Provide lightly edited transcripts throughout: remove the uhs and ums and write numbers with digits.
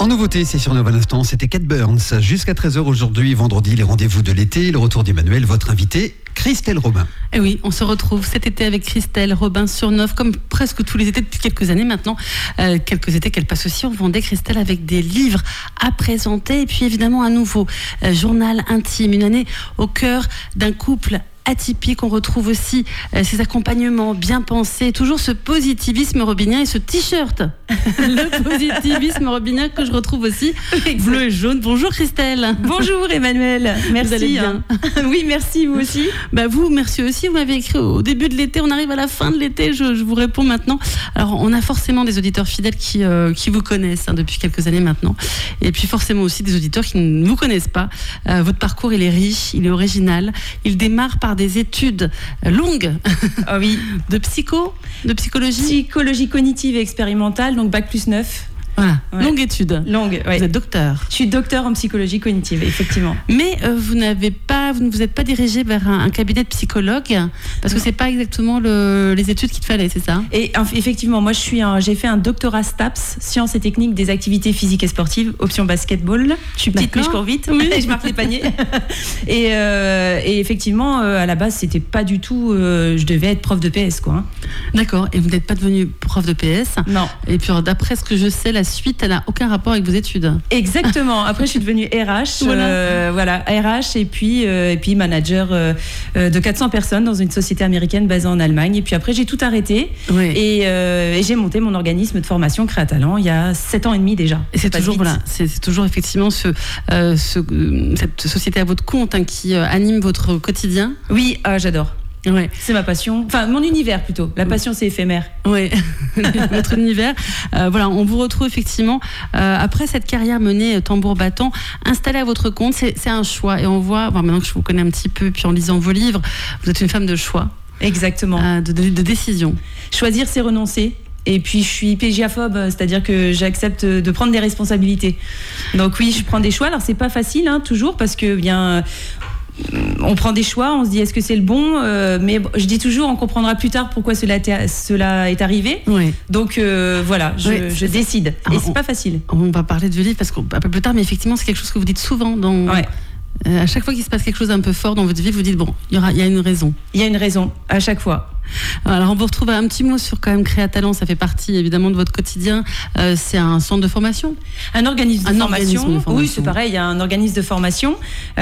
En nouveauté, c'est sur Nova l'instant, c'était Cat Burns. Jusqu'à 13h aujourd'hui, vendredi, les rendez-vous de l'été. Le retour d'Emmanuel, votre invité, Christelle Robin. Et oui, on se retrouve cet été avec Christelle Robin sur Nov, comme presque tous les étés depuis quelques années maintenant. Quelques étés qu'elle passe aussi en Vendée, Christelle, avec des livres à présenter. Et puis évidemment un nouveau journal intime, une année au cœur d'un couple atypique. On retrouve aussi ces accompagnements bien pensés, toujours ce positivisme robinien et ce t-shirt, le positivisme robinien que je retrouve aussi, bleu et jaune. Bonjour Christelle. Bonjour Emmanuel, merci. Vous allez bien? Oui, merci, vous aussi. Vous, merci aussi. Vous m'avez écrit au début de l'été, on arrive à la fin de l'été, je vous réponds maintenant. Alors, on a forcément des auditeurs fidèles qui vous connaissent depuis quelques années maintenant, et puis forcément aussi des auditeurs qui ne vous connaissent pas. Votre parcours, il est riche, il est original, il démarre par des études longues de psychologie. Psychologie cognitive et expérimentale, donc Bac plus 9. Voilà, ouais. Longue étude. Longue, ouais. Vous êtes docteur. Je suis docteur en psychologie cognitive, effectivement. Mais vous ne vous êtes pas dirigé vers un cabinet de psychologue, parce que c'est pas exactement les études qu'il te fallait, c'est ça? Et effectivement, moi j'ai fait un doctorat STAPS, sciences et techniques des activités physiques et sportives, option basketball. Je suis petite mais je cours vite, oui. Je marque les paniers. Et effectivement, à la base, c'était pas du tout. Je devais être prof de PS, quoi. Hein. D'accord. Et vous n'êtes pas devenu prof de PS? Non. Et puis d'après ce que je sais, la suite, elle n'a aucun rapport avec vos études. Exactement. Après, je suis devenue RH, RH et puis manager de 400 personnes dans une société américaine basée en Allemagne. Et puis après, j'ai tout arrêté et j'ai monté mon organisme de formation Créatalent il y a 7 ans et demi déjà. Et c'est toujours effectivement cette société à votre compte qui anime votre quotidien. Oui, j'adore. Ouais. C'est ma passion, enfin mon univers plutôt. La passion c'est éphémère. Oui, votre univers. On vous retrouve effectivement après cette carrière menée tambour battant, installée à votre compte. C'est un choix et on voit, maintenant que je vous connais un petit peu, puis en lisant vos livres, vous êtes une femme de choix. Exactement. De décision. Choisir, c'est renoncer. Et puis je suis pégiaphobe, c'est-à-dire que j'accepte de prendre des responsabilités. Donc oui, je prends des choix. Alors c'est pas facile, toujours, parce que on prend des choix, on se dit est-ce que c'est le bon, mais je dis toujours on comprendra plus tard pourquoi cela est arrivé. Oui. Donc je décide. Et c'est pas facile. On va parler de livre un peu plus tard, mais effectivement c'est quelque chose que vous dites souvent à chaque fois qu'il se passe quelque chose d'un peu fort dans votre vie, vous dites il y a une raison. Il y a une raison à chaque fois. Alors on vous retrouve un petit mot sur quand même Créatalent, ça fait partie évidemment de votre quotidien. C'est un centre de formation, un organisme de formation. Oui, c'est pareil, il y a un organisme de formation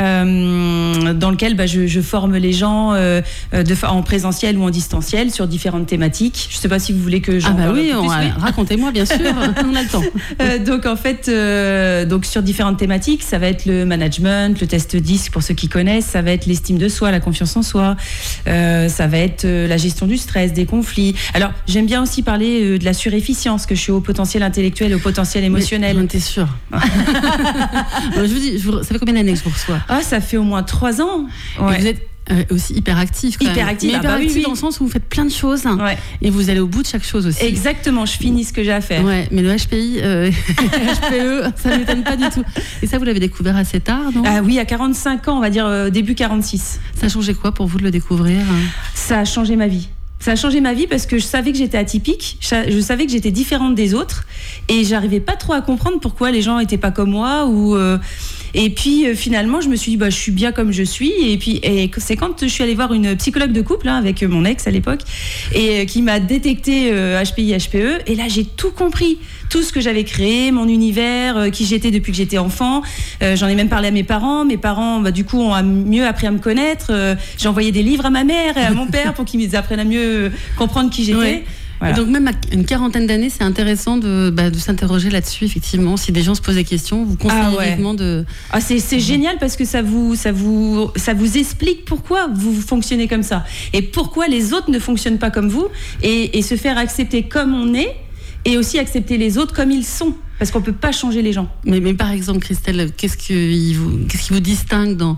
dans lequel je forme les gens en présentiel ou en distanciel sur différentes thématiques. Je ne sais pas si vous voulez que j'en parle un peu plus. Racontez-moi bien sûr, on a le temps. Donc en fait, sur différentes thématiques, ça va être le management, le test DISC pour ceux qui connaissent, ça va être l'estime de soi, la confiance en soi, ça va être la gestion du stress, des conflits. Alors, j'aime bien aussi parler de la surefficience, que je suis au potentiel intellectuel et au potentiel émotionnel. Mais t'es sûre. Je vous dis, ça fait combien d'années que je vous reçois? Ça fait au moins 3 ans. Ouais. Et vous êtes aussi hyperactif. Hyperactif, oui. Dans le sens où vous faites plein de choses et vous allez au bout de chaque chose aussi. Exactement, je finis ce que j'ai à faire. Ouais, mais le HPI, HPE, ça ne m'étonne pas du tout. Et ça, vous l'avez découvert assez tard, non? Oui, à 45 ans, on va dire début 46. Ça a changé quoi pour vous de le découvrir? Ça a changé ma vie. Ça a changé ma vie parce que je savais que j'étais atypique, je savais que j'étais différente des autres et j'arrivais pas trop à comprendre pourquoi les gens étaient pas comme moi et puis finalement je me suis dit je suis bien comme je suis et c'est quand je suis allée voir une psychologue de couple avec mon ex à l'époque et qui m'a détecté HPI HPE et là j'ai tout compris, tout ce que j'avais créé, mon univers, qui j'étais depuis que j'étais enfant. J'en ai même parlé à mes parents du coup ont mieux appris à me connaître. J'ai envoyé des livres à ma mère et à mon père pour qu'ils apprennent à mieux comprendre qui j'étais. Ouais. Voilà. Donc même à une quarantaine d'années, c'est intéressant de s'interroger là-dessus, effectivement. Si des gens se posent des questions, vous conseillez vivement de... c'est génial parce que ça vous explique pourquoi vous fonctionnez comme ça et pourquoi les autres ne fonctionnent pas comme vous et se faire accepter comme on est et aussi accepter les autres comme ils sont. Parce qu'on ne peut pas changer les gens. Mais par exemple, Christelle, qu'est-ce qui vous distingue dans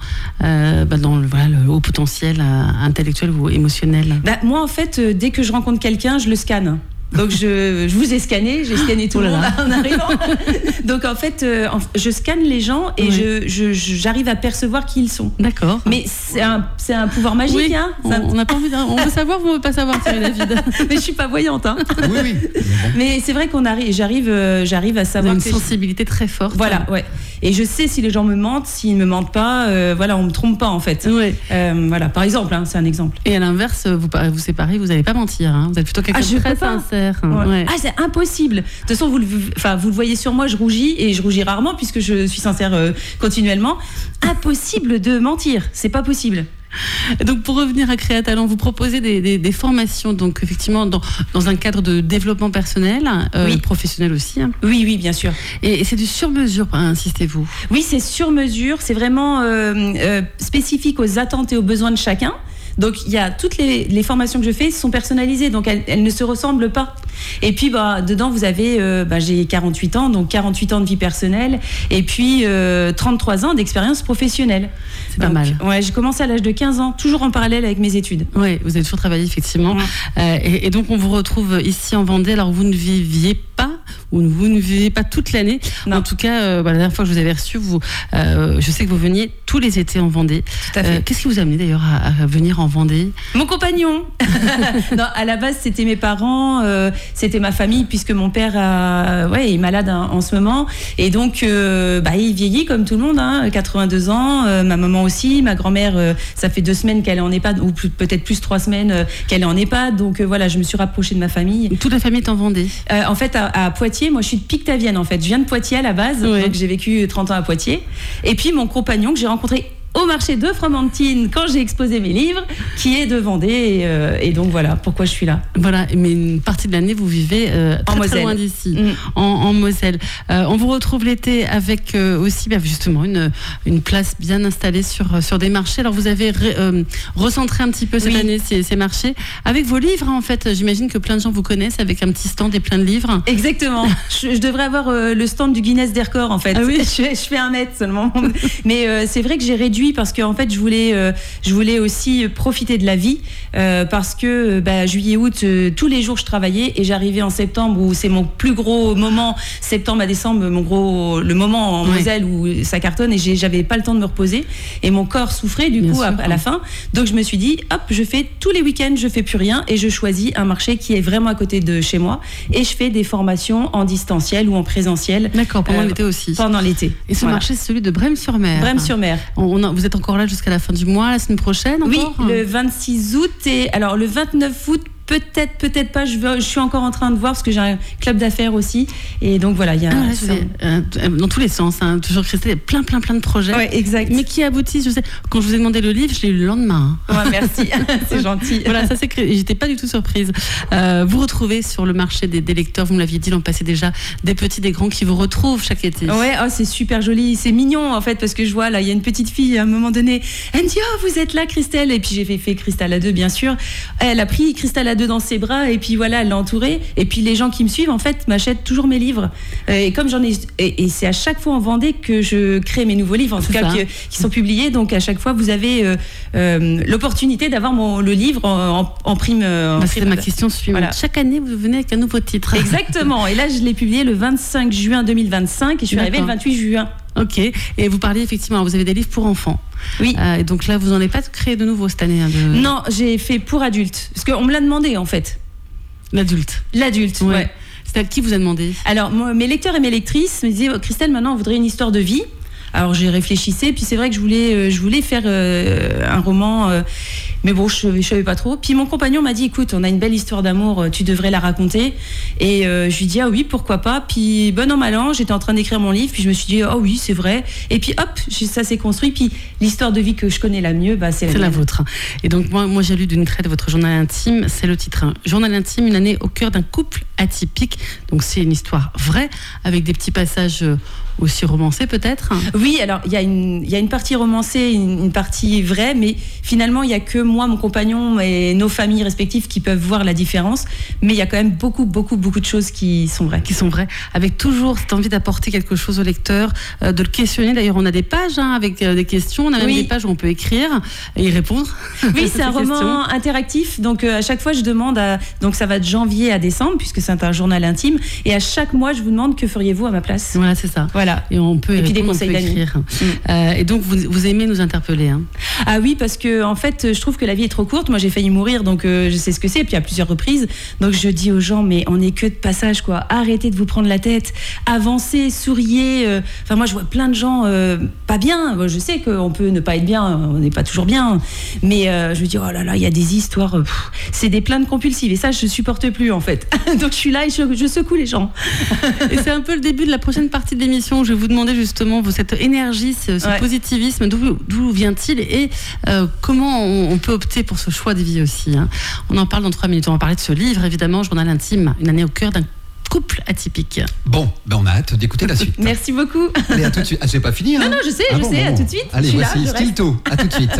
le haut potentiel intellectuel ou émotionnel? Moi, en fait, dès que je rencontre quelqu'un, je le scanne. Donc je vous ai scanné, j'ai scanné tout le monde en arrivant. Donc en fait, je scanne les gens et j'arrive à percevoir qui ils sont. D'accord. Mais c'est un pouvoir magique. Oui, hein. On n'a pas envie. On veut savoir ou on veut pas savoir, Thierry David. Mais je suis pas voyante. Hein. Oui. Mais c'est vrai j'arrive à savoir. Une sensibilité très forte. Voilà, ouais. Et je sais si les gens me mentent, s'ils me mentent pas. Voilà, on me trompe pas en fait. Ouais. Voilà, par exemple, hein, c'est un exemple. Et à l'inverse, vous séparez, vous n'allez pas mentir. Hein. Vous êtes plutôt quelqu'un de très sincère. Ouais. Ouais. Ah, c'est impossible. De toute façon, vous le voyez sur moi, je rougis et je rougis rarement puisque je suis sincère continuellement. Impossible de mentir, c'est pas possible. Donc pour revenir à Créatalent, vous proposez des formations, donc effectivement dans un cadre de développement personnel, professionnel aussi. Hein. Oui, bien sûr. Et c'est du sur-mesure, insistez-vous. Oui, c'est sur-mesure, c'est vraiment spécifique aux attentes et aux besoins de chacun. Donc il y a toutes les formations que je fais sont personnalisées, donc elles ne se ressemblent pas. Et puis dedans vous avez, j'ai 48 ans, donc 48 ans de vie personnelle, et puis 33 ans d'expérience professionnelle. C'est pas mal. Ouais, j'ai commencé à l'âge de 15 ans, toujours en parallèle avec mes études. Oui, vous avez toujours travaillé effectivement. Et donc on vous retrouve ici en Vendée. Alors vous ne viviez pas, ou vous ne vivez pas toute l'année. Non. En tout cas, la dernière fois que je vous avais reçu, je sais que vous veniez tous les étés en Vendée. Tout à fait. Qu'est-ce qui vous a amené d'ailleurs à venir en Vendée? Mon compagnon. Non, à la base, c'était mes parents, c'était ma famille, puisque mon père est malade en ce moment. Et donc, il vieillit comme tout le monde, 82 ans. Ma maman aussi, ma grand-mère, ça fait 2 semaines qu'elle est en EHPAD, ou peut-être plus 3 semaines qu'elle est en EHPAD. Donc voilà, je me suis rapprochée de ma famille. Toute la famille est en Vendée? En fait, à Poitiers, moi je suis de Pictavienne en fait. Je viens de Poitiers à la base, donc j'ai vécu 30 ans à Poitiers. Et puis mon compagnon que j'ai rencontré au marché de Fromentine quand j'ai exposé mes livres, qui est de Vendée, et donc voilà pourquoi je suis là. Voilà, mais une partie de l'année vous vivez très loin d'ici, en Moselle. On vous retrouve l'été avec aussi justement une place bien installée sur des marchés. Alors vous avez recentré un petit peu cette année ces marchés avec vos livres, en fait. J'imagine que plein de gens vous connaissent avec un petit stand et plein de livres. Exactement. je devrais avoir le stand du Guinness des records en fait. Ah oui. Je fais 1 mètre seulement. Mais c'est vrai que j'ai réduit parce qu'en fait je voulais aussi profiter de la vie, parce que juillet août tous les jours je travaillais, et j'arrivais en septembre où c'est mon plus gros moment, septembre à décembre, le moment en Moselle où ça cartonne, et j'avais pas le temps de me reposer et mon corps souffrait du coup à la fin. Donc je me suis dit hop, je fais tous les week-ends, je fais plus rien et je choisis un marché qui est vraiment à côté de chez moi, et je fais des formations en distanciel ou en présentiel. D'accord, pendant l'été aussi. Pendant l'été. Et ce marché, c'est celui de Brême-sur-Mer. Brême-sur-Mer. Vous êtes encore là jusqu'à la fin du mois, la semaine prochaine encore? Oui, le 26 août, et alors le 29 août, peut-être pas, je suis encore en train de voir parce que j'ai un club d'affaires aussi, et donc voilà, il y a dans tous les sens, toujours Christelle, il y a plein de projets. Ouais, exact. Mais qui aboutissent, je sais. Quand je vous ai demandé le livre, je l'ai eu le lendemain. Ouais, merci, c'est gentil. Voilà, ça c'est j'étais pas du tout surprise. Vous retrouvez sur le marché des lecteurs, vous me l'aviez dit l'an passé déjà, des petits, des grands qui vous retrouvent chaque été. Ouais, c'est super joli, c'est mignon en fait, parce que je vois là, il y a une petite fille à un moment donné, elle me dit vous êtes là Christelle, et puis j'ai fait Cristal A2 bien sûr. Elle a pris Cristal A2 dans ses bras, et puis voilà, elle l'a entourée, et puis les gens qui me suivent en fait m'achètent toujours mes livres, et comme j'en ai, et c'est à chaque fois en Vendée que je crée mes nouveaux livres, en tout cas qui sont publiés, donc à chaque fois vous avez l'opportunité d'avoir le livre en prime. C'est ma question suivante. Voilà. Chaque année vous venez avec un nouveau titre. Exactement, et là je l'ai publié le 25 juin 2025 et je suis arrivée le 28 juin. Ok, et vous parliez effectivement, vous avez des livres pour enfants. Oui. Et donc là, vous n'en avez pas créé de nouveau cette année Non, j'ai fait pour adultes, parce qu'on me l'a demandé en fait. L'adulte, ouais. C'est à qui vous a demandé? Alors, moi, mes lecteurs et mes lectrices me disaient Christelle, maintenant on voudrait une histoire de vie. Alors j'ai réfléchissé, puis c'est vrai que je voulais faire un roman, mais bon, je savais pas trop. Puis mon compagnon m'a dit écoute, on a une belle histoire d'amour, tu devrais la raconter. Et je lui ai dit ah oui, pourquoi pas. Puis bon an mal an, j'étais en train d'écrire mon livre, puis je me suis dit ah oui, c'est vrai. Et puis hop, ça s'est construit. Puis l'histoire de vie que je connais la mieux, c'est la vôtre. Et donc moi j'ai lu d'une traite votre journal intime, c'est le titre. Journal intime, une année au cœur d'un couple atypique. Donc c'est une histoire vraie, avec des petits passages aussi romancés peut-être. Oui, alors il y a une partie romancée, une partie vraie, mais finalement il y a que moi, mon compagnon et nos familles respectives qui peuvent voir la différence. Mais il y a quand même beaucoup de choses qui sont vraies. Avec toujours cette envie d'apporter quelque chose au lecteur, de le questionner. D'ailleurs, on a des pages avec des questions, on a même des pages où on peut écrire et y répondre. Oui, c'est un roman interactif, donc à chaque fois je demande, donc ça va de janvier à décembre, puisque c'est un journal intime, et à chaque mois je vous demande que feriez-vous à ma place. Voilà, c'est ça. Voilà. Et on peut, et puis des conseils d'amis. Et donc vous aimez nous interpeller, hein. Ah oui, parce que en fait je trouve que la vie est trop courte. Moi j'ai failli mourir, donc je sais ce que c'est, et puis à plusieurs reprises, donc je dis aux gens, mais on n'est que de passage, quoi. Arrêtez de vous prendre la tête, avancez, souriez. Enfin moi je vois plein de gens pas bien. Je sais qu'on peut ne pas être bien, on n'est pas toujours bien, mais je me dis, oh là là, il y a des histoires, c'est des plaintes compulsives, et ça je supporte plus en fait. Donc je suis là et je secoue les gens. Et c'est un peu le début de la prochaine partie de l'émission où je vais vous demander justement cette énergie, ce positivisme, d'où vient-il, et comment on peut opter pour ce choix de vie aussi, hein. On en parle dans 3 minutes. On va parler de ce livre, évidemment, Journal intime, une année au cœur d'un couple atypique. Bon, on a hâte d'écouter la suite. Merci beaucoup. Allez, à tout de suite. Ah, c'est pas fini, hein? Non, je sais, à tout de suite. Allez, voici Stilto, à tout de suite.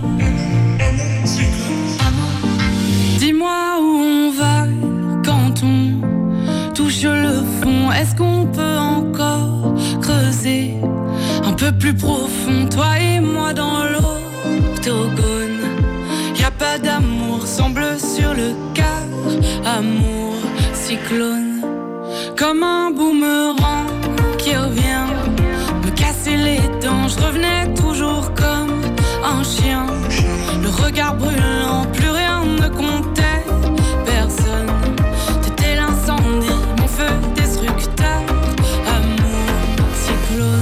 Dis-moi où on va quand on touche le fond. Est-ce qu'on peut encore creuser un peu plus profond, toi et moi dans l'octogone? Y a pas d'amour, semble sur le quart. Amour, cyclone, comme un boomerang qui revient me casser les dents. Je revenais toujours comme un chien, le regard brûlant, plus rien ne comptait, personne. T'étais l'incendie, mon feu destructeur. Amour, cyclone.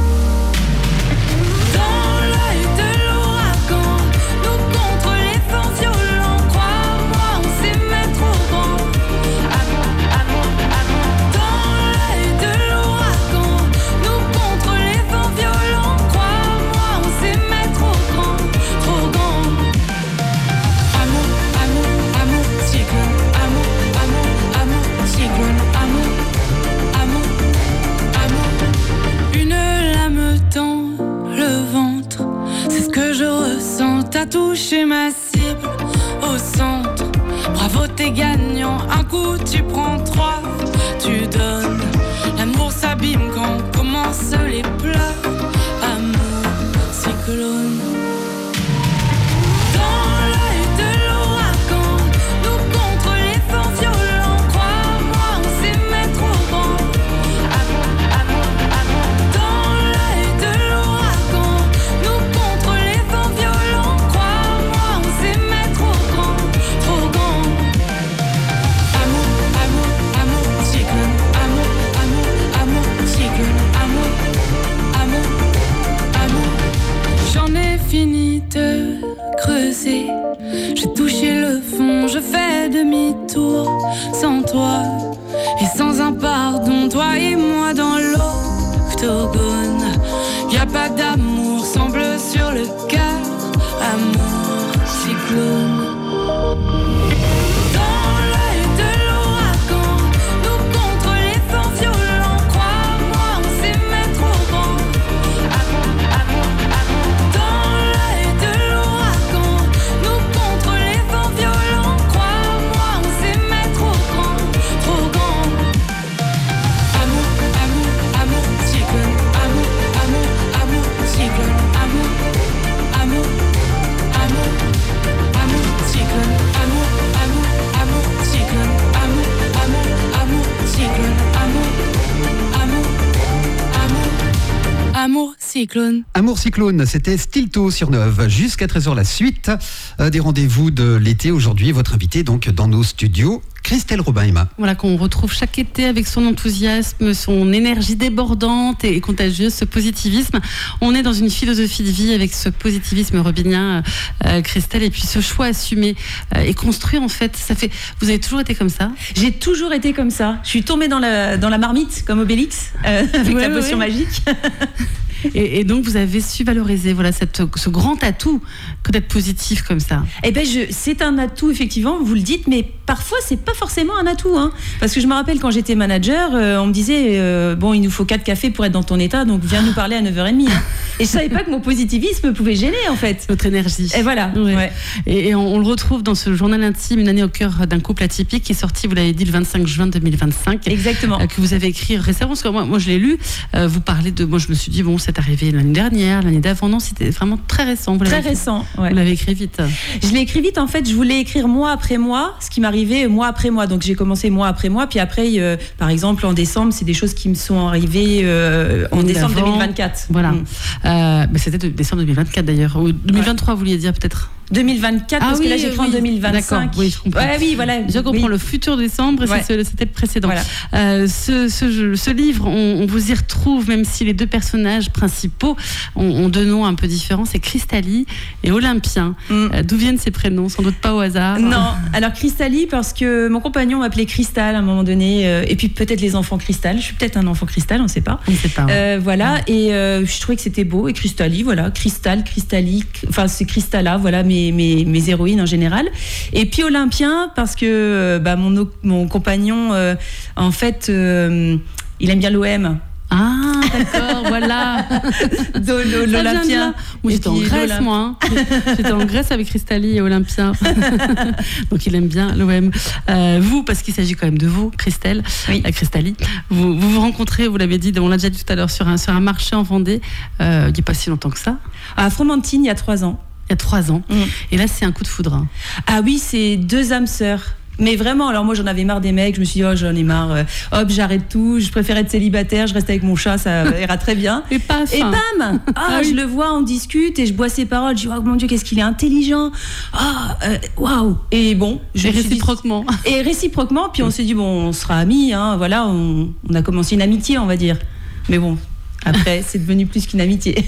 Dans l'œil de l'ouragan, nous contre les vents violents. Crois-moi, on s'aimait trop grand. Amour, amour, amour. Dans l'œil de l'ouragan, nous contre les vents violents. Crois-moi, on s'aimait trop grand, trop grand. Amour, amour, amour, cyclone. Amour, amour, amour, cyclone. Amour, amour, amour. Une lame dans le ventre, c'est ce que je ressens. T'as touché ma cible au centre. Bravo, t'es gagnant. Un coup, tu prends 3, tu donnes. L'amour s'abîme quand commencent les pleurs. Amour, cyclone. Dans l'œil de l'ouragan, nous contre les vents violents. Crois-moi, on s'aimait trop grand. Amour, amour, amour. Dans l'œil de l'ouragan, nous contre les vents violents. Crois-moi, on s'aimait trop grand, trop grand. Amour, amour, amour, cyclone. Amour, amour, amour, cyclone. Amour, amour, amour. J'en ai fini de creuser, j'ai touché le fond, je fais demi-tour sans toi et sans un pardon, toi et moi dans l'octogone. Y a pas d'amour, semble sur le cœur. Amour, cyclone. Dans l'œil de l'ouragan, nous contre les vents violents. Crois-moi, on s'aimait trop grand. Amour, amour, amour. Dans l'œil de l'ouragan, nous contre les vents violents. Crois-moi, on s'aimait trop grand, trop grand. Amour, amour, amour, cyclone. Amour, amour, amour, cyclone. Amour, amour, amour, amour, cyclone. Amour, amour, amour, cyclone. Amour, amour, amour, cyclone. Amour, amour, amour, amour, cyclone. Amour cyclone, c'était Stilto sur Neuve. Jusqu'à 13h, la suite des rendez-vous de l'été. Aujourd'hui, votre invité donc dans nos studios, Christelle Robin-Emma. Voilà, qu'on retrouve chaque été avec son enthousiasme, son énergie débordante et contagieuse, ce positivisme. On est dans une philosophie de vie avec ce positivisme robinien, Christelle, et puis ce choix assumé et construit en fait. Vous avez toujours été comme ça? J'ai toujours été comme ça. Je suis tombée dans la marmite comme Obélix avec la potion magique. Et donc vous avez su valoriser ce grand atout que d'être positif comme ça. Eh ben, c'est un atout, effectivement, vous le dites, mais parfois, c'est pas forcément un atout. Hein. Parce que je me rappelle quand j'étais manager, on me disait bon, il nous faut 4 cafés pour être dans ton état, donc viens nous parler à 9h30. Hein. Et je savais pas que mon positivisme pouvait gêner, en fait. Votre énergie. Et voilà. Ouais. Ouais. Et on le retrouve dans ce journal intime, Une année au cœur d'un couple atypique, qui est sorti, vous l'avez dit, le 25 juin 2025. Exactement. Que vous avez écrit récemment, parce que moi je l'ai lu. Vous parlez de. Moi, je me suis dit, bon, c'est arrivé l'année dernière, l'année d'avant. Non, c'était vraiment très récent. Très récent. Ouais. Vous l'avez écrit vite. Je l'ai écrit vite, en fait, je voulais écrire mois après mois, ce qui m'arrivait mois après mois. Donc j'ai commencé mois après mois, puis après, par exemple, en décembre, c'est des choses qui me sont arrivées en décembre 2024. Voilà. C'était décembre 2024 d'ailleurs. Ou 2023, vous vouliez dire peut-être 2024, parce que là j'écris en 2025. D'accord, oui, je comprends. Ouais, oui, voilà. Je comprends le futur décembre, Ouais. c'était le précédent. Voilà. Ce livre, on vous y retrouve, même si les deux personnages principaux ont deux noms un peu différents, c'est Cristalli et Olympien. D'où viennent ces prénoms? Sans doute pas au hasard. Non, alors Cristalli, parce que mon compagnon m'appelait Cristal à un moment donné, et puis peut-être les enfants Cristal. Je suis peut-être un enfant Cristal, on ne sait pas. On ne sait pas. Ouais. Voilà, et je trouvais que c'était beau, et Cristalli, voilà, Cristal, Cristalli, enfin c'est Cristalla, voilà mes héroïnes en général. Et puis Olympien, parce que mon compagnon, en fait, il aime bien l'OM. Ah, d'accord, voilà. L'Olympien. Moi, j'étais en Grèce, moi. Hein. J'étais en Grèce avec Cristalli et Olympien. Donc, il aime bien l'OM. Vous, parce qu'il s'agit quand même de vous, Christelle, oui. Cristalli. Vous rencontrez, vous l'avez dit, on l'a déjà dit tout à l'heure, sur un marché en Vendée, il n'y a pas si longtemps que ça. À Fromentine, il y a 3 ans. Il y a 3 ans. Et là, c'est un coup de foudre. Ah oui, c'est 2 âmes sœurs. Mais vraiment, alors moi j'en avais marre des mecs, je me suis dit j'en ai marre, hop j'arrête tout, je préfère être célibataire, je reste avec mon chat, ça ira très bien. Et paf. Et bam, Oui. je le vois, on discute et je bois ses paroles, je dis oh mon Dieu qu'est-ce qu'il est intelligent, waouh. Et bon, et réciproquement. Et réciproquement, puis on s'est dit bon on sera amis, hein, voilà, on a commencé une amitié on va dire. Mais bon. Après, c'est devenu plus qu'une amitié.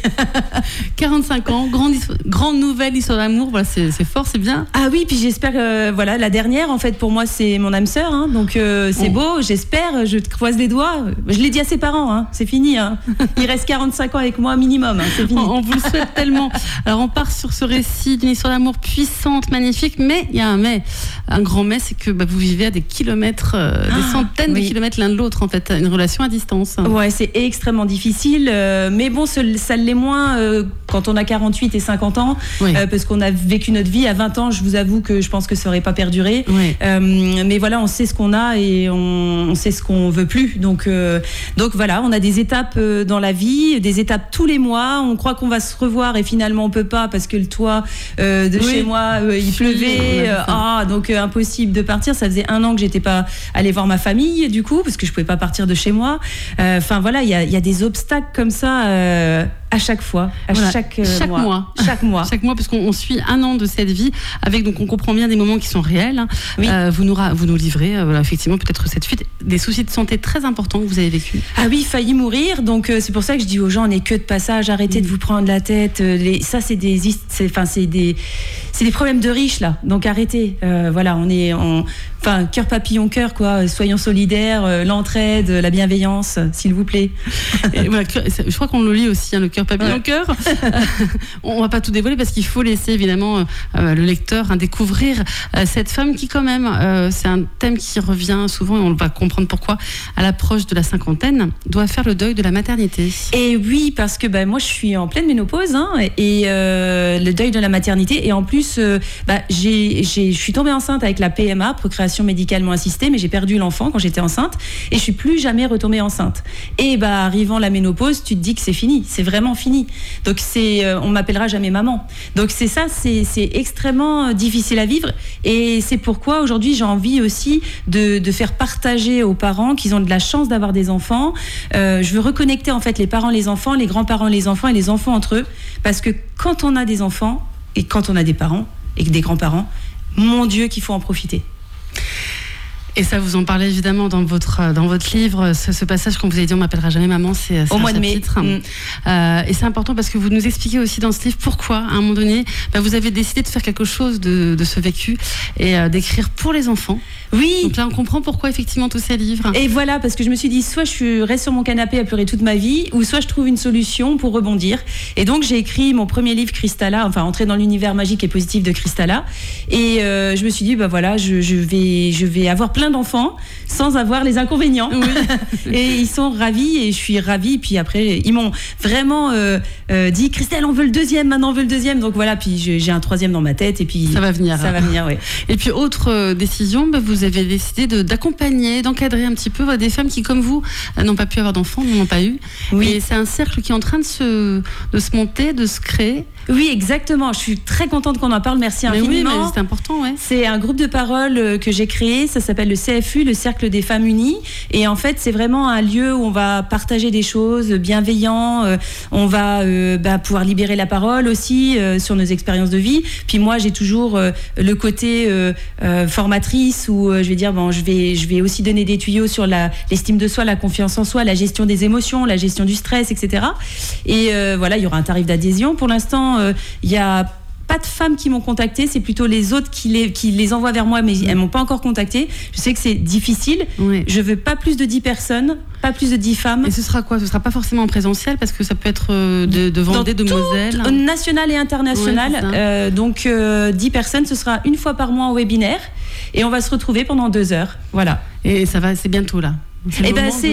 45 ans, grande nouvelle histoire d'amour, voilà, c'est fort, c'est bien. Ah oui, puis j'espère, voilà, la dernière, en fait, pour moi, c'est mon âme sœur, hein, donc c'est beau, j'espère, je croise les doigts. Je l'ai dit à ses parents, hein, c'est fini. Hein. Il reste 45 ans avec moi minimum, hein, c'est fini. On vous le souhaite tellement. Alors, on part sur ce récit d'une histoire d'amour puissante, magnifique, mais il y a un mais. Un grand mais, c'est que vous vivez à des kilomètres, des centaines de kilomètres l'un de l'autre, en fait, une relation à distance. Ouais, c'est extrêmement difficile. Mais bon, ça l'est moins quand on a 48 et 50 ans, oui. Parce qu'on a vécu notre vie. À 20 ans, je vous avoue que je pense que ça n'aurait pas perduré. Oui. Mais voilà, on sait ce qu'on a et on sait ce qu'on veut plus. Donc voilà, on a des étapes dans la vie, des étapes tous les mois. On croit qu'on va se revoir et finalement on peut pas parce que le toit de chez moi, il pleuvait. Donc impossible de partir. Ça faisait 1 an que j'étais pas allée voir ma famille du coup, parce que je pouvais pas partir de chez moi. Enfin voilà, il y a des obstacles comme ça à chaque fois, chaque mois. Chaque mois. Chaque mois, parce qu'on suit 1 an de cette vie avec, donc on comprend bien des moments qui sont réels. Hein. Oui. Vous nous livrez, effectivement, peut-être cette fuite, des soucis de santé très importants que vous avez vécu. Ah oui, failli mourir. Donc c'est pour ça que je dis aux gens, on n'est que de passage, arrêtez de vous prendre la tête. Ça, c'est des problèmes de riches là. Donc arrêtez. Voilà, cœur papillon cœur quoi. Soyons solidaires, l'entraide, la bienveillance, s'il vous plaît. Et voilà, je crois qu'on le lit aussi, hein, le cœur papillon cœur. On va pas tout dévoiler parce qu'il faut laisser évidemment le lecteur découvrir cette femme qui quand même, c'est un thème qui revient souvent et on va comprendre pourquoi, à l'approche de la cinquantaine, doit faire le deuil de la maternité. Et oui, parce que moi je suis en pleine ménopause et le deuil de la maternité, et en plus je suis tombée enceinte avec la PMA, procréation médicalement assistée, mais j'ai perdu l'enfant quand j'étais enceinte et je suis plus jamais retombée enceinte. Et arrivant la ménopause, tu te dis que c'est fini, c'est vraiment fini. Donc on m'appellera jamais maman. Donc c'est extrêmement difficile à vivre, et c'est pourquoi aujourd'hui j'ai envie aussi de faire partager aux parents qu'ils ont de la chance d'avoir des enfants. Je veux reconnecter en fait les parents, les enfants, les grands-parents, les enfants et les enfants entre eux, parce que quand on a des enfants et quand on a des parents et des grands-parents, mon Dieu qu'il faut en profiter. Et ça, vous en parlez évidemment dans votre livre, ce passage quand vous avez dit on m'appellera jamais maman, c'est Au mois de mai. chapitre. Et c'est important parce que vous nous expliquez aussi dans ce livre pourquoi, à un moment donné, vous avez décidé de faire quelque chose de ce vécu et d'écrire pour les enfants. Oui. Donc là, on comprend pourquoi effectivement tous ces livres. Et voilà, parce que je me suis dit, soit je reste sur mon canapé à pleurer toute ma vie, ou soit je trouve une solution pour rebondir. Et donc, j'ai écrit mon premier livre, Cristalla, enfin, entrer dans l'univers magique et positif de Cristalla. Et je me suis dit, voilà, je vais avoir plein d'enfants sans avoir les inconvénients. Oui. Et ils sont ravis, et je suis ravie. Puis après, ils m'ont vraiment dit, Christelle, on veut le deuxième, maintenant on veut le deuxième. Donc voilà, puis j'ai un troisième dans ma tête, et puis ça va venir. Ça va venir, oui. Et puis, autre décision, vous avez décidé d'accompagner, d'encadrer un petit peu des femmes qui, comme vous, n'ont pas pu avoir d'enfants, n'en ont pas eu. Oui. Et c'est un cercle qui est en train de se monter, de se créer. Oui, exactement. Je suis très contente qu'on en parle. Merci infiniment. Oui, mais c'est important, ouais. C'est un groupe de parole que j'ai créé. Ça s'appelle le CFU, le Cercle des Femmes Unies. Et en fait, c'est vraiment un lieu où on va partager des choses bienveillant. On va pouvoir libérer la parole aussi sur nos expériences de vie. Puis moi, j'ai toujours le côté formatrice où je vais dire je vais aussi donner des tuyaux sur l'estime de soi, la confiance en soi, la gestion des émotions, la gestion du stress, etc. Et voilà, il y aura un tarif d'adhésion. Pour l'instant, il y a pas de femmes qui m'ont contacté, c'est plutôt les autres qui les envoient vers moi, mais elles m'ont pas encore contacté. Je sais que c'est difficile. Oui. Je veux pas plus de 10 personnes, pas plus de 10 femmes. Et ce sera quoi ? Ce sera pas forcément en présentiel parce que ça peut être de Vendée, de Moselle. National et international. Ouais, donc 10 personnes, ce sera une fois par mois en webinaire et on va se retrouver pendant 2 heures. Voilà. Et c'est bientôt là. Et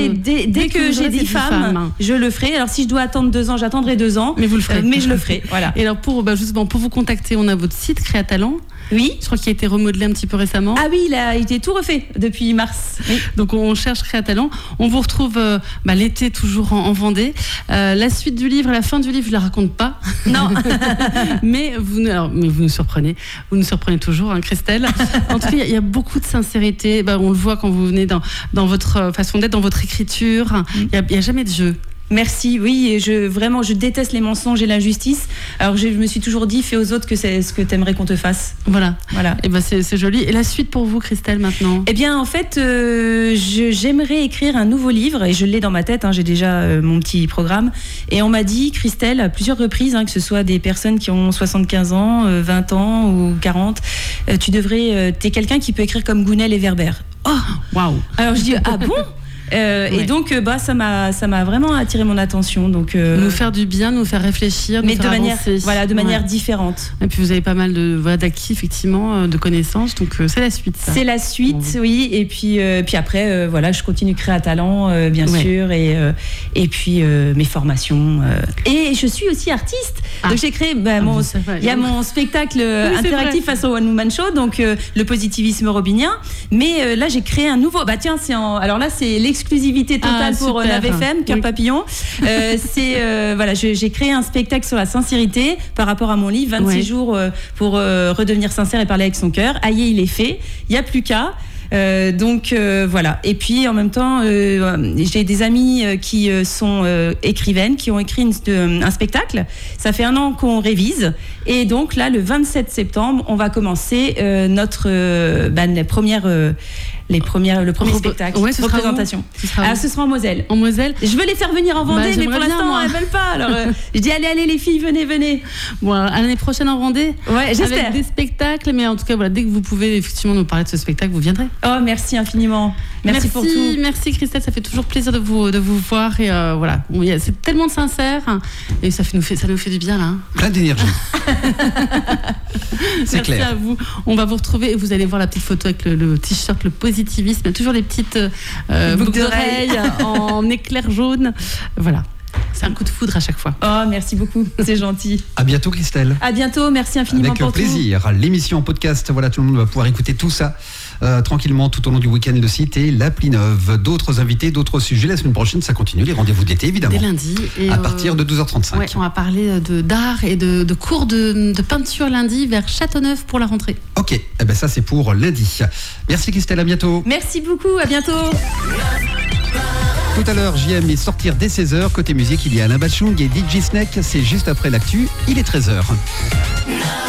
dès que j'ai 10 femmes, je le ferai. Alors si je dois attendre 2 ans, j'attendrai 2 ans. Mais vous le ferez. Mais je le ferai. Voilà. Et alors justement pour vous contacter, on a votre site Créatalent. Oui. Je crois qu'il a été remodelé un petit peu récemment. Ah oui, il a été tout refait depuis mars. Oui. Donc on cherche Créatalent. On vous retrouve l'été toujours en Vendée. La suite du livre, la fin du livre, je la raconte pas. Non. mais vous nous surprenez. Vous nous surprenez toujours, hein, Christelle. En tout cas, il y a beaucoup de sincérité. On le voit quand vous venez dans votre façon d'être, dans votre écriture. Il y a jamais de jeu. Merci, oui, et je déteste les mensonges et l'injustice. Alors je me suis toujours dit, fais aux autres que c'est ce que t'aimerais qu'on te fasse. Voilà. Et c'est joli. Et la suite pour vous, Christelle, maintenant ? Eh bien, en fait, j'aimerais écrire un nouveau livre, et je l'ai dans ma tête, j'ai déjà mon petit programme. Et on m'a dit, Christelle, à plusieurs reprises, que ce soit des personnes qui ont 75 ans, 20 ans ou 40, t'es quelqu'un qui peut écrire comme Gounel et Verber. Oh, waouh. Alors je dis, ah bon ? Ouais. Et donc ça m'a vraiment attiré mon attention. Donc nous faire du bien, nous faire réfléchir, mais nous faire de manière différente. Et puis vous avez pas mal d'acquis effectivement, de connaissances, donc c'est la suite. Ça. C'est la suite, oui. Et puis après je continue Créatalent bien sûr et puis mes formations. Et je suis aussi artiste. Donc j'ai créé il y a mon spectacle interactif face au One Woman Show, donc le positivisme robinien. Mais là j'ai créé un nouveau. Alors là c'est l'exclusivité totale pour Nav FM, Cœur Papillon. J'ai créé un spectacle sur la sincérité par rapport à mon livre, 26 jours pour redevenir sincère et parler avec son cœur. Aïe, il est fait. Il n'y a plus qu'à. Voilà. Et puis en même temps, j'ai des amies qui sont écrivaines, qui ont écrit un spectacle. Ça fait 1 an qu'on révise. Et donc là, le 27 septembre, on va commencer le premier spectacle, représentation. Ce sera en Moselle. En Moselle. Je veux les faire venir en Vendée, mais pour l'instant, elles veulent pas. Alors, je dis allez les filles, venez. Bon, à l'année prochaine en Vendée. Ouais, j'espère. Avec des spectacles, mais en tout cas, dès que vous pouvez effectivement nous parler de ce spectacle, vous viendrez. Oh, merci infiniment. Merci pour tout. Merci Christelle, ça fait toujours plaisir de vous voir et c'est tellement sincère et ça nous fait du bien là. Plein d'énergie. C'est clair. Merci à vous. On va vous retrouver et vous allez voir la petite photo avec le t-shirt, le positivisme. Il y a toujours des petites boucles d'oreilles en éclair jaune. Voilà. C'est un coup de foudre à chaque fois. Oh, merci beaucoup, c'est gentil. À bientôt Christelle. À bientôt, merci infiniment pour tout. Avec plaisir. L'émission en podcast, tout le monde va pouvoir écouter tout ça tranquillement tout au long du week-end, le site et l'appli neuve. D'autres invités, d'autres sujets. La semaine prochaine, ça continue, les rendez-vous d'été évidemment. Dès lundi. Et à partir de 12h35. Ouais, on va parler d'art et de cours de peinture lundi vers Châteauneuf pour la rentrée. Ok, ça c'est pour lundi. Merci Christelle, à bientôt. Merci beaucoup, à bientôt. Tout à l'heure, JM est sortir dès 16h. Côté musique, il y a Alain Bachung et DJ Snake. C'est juste après l'actu. Il est 13h.